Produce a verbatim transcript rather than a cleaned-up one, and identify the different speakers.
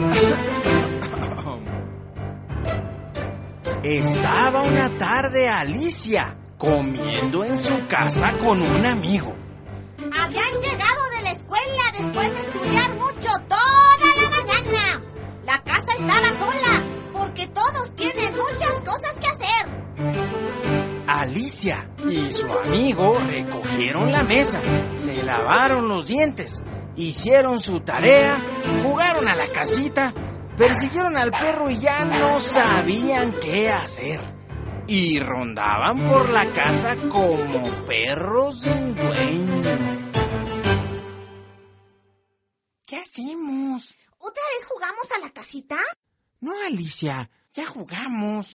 Speaker 1: Estaba una tarde Alicia comiendo en su casa con un amigo.
Speaker 2: Habían llegado de la escuela después de estudiar mucho toda la mañana. La casa estaba sola porque todos tienen muchas cosas que hacer.
Speaker 1: Alicia y su amigo recogieron la mesa, se lavaron los dientes, hicieron su tarea, jugaron a la casita, persiguieron al perro y ya no sabían qué hacer. Y rondaban por la casa como perros sin dueño. ¿Qué hacemos?
Speaker 2: ¿Otra vez jugamos a la casita?
Speaker 1: No, Alicia, ya jugamos.